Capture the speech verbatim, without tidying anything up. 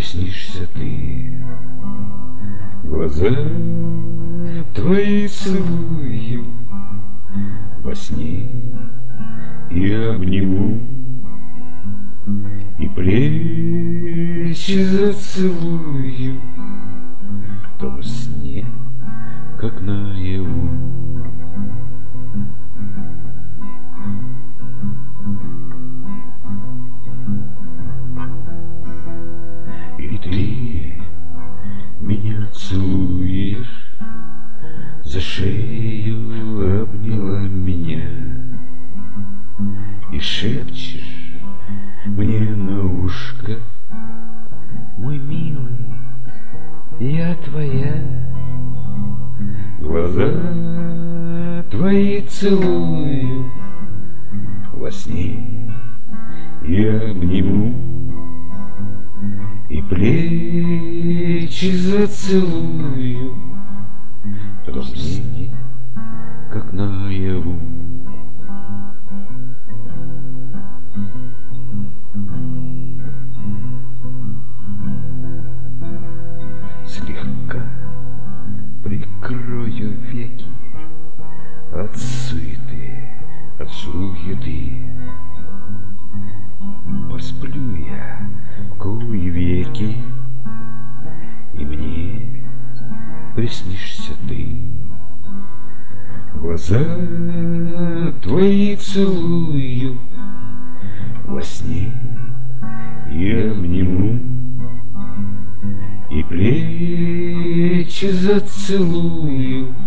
приснишься ты. Глаза твои целую во сне и обниму, и плечи зацелую в том сне, как наяву. И ты меня целуешь, за шею обняла меня и шепчешь мне на ушко: мой милый, я твоя. Глаза твои целую во сне и обниму, и плечи зацелую в том сне, как наяву. Слегка прикрою веки от суеты, от суеты. Посплю я в кои веки, и мне приснишься ты. Глаза твои целую во сне и обниму, и плечи зацелую